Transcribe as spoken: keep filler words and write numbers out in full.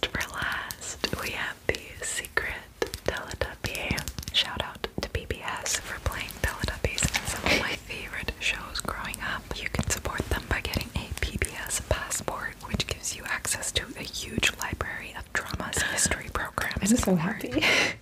last for last, we have the Secret Teletubby. Shout out to P B S for playing Teletubbies and some of my favorite shows growing up. You can support them by getting a P B S passport, which gives you access to a huge library of dramas, history programs. I'm so happy.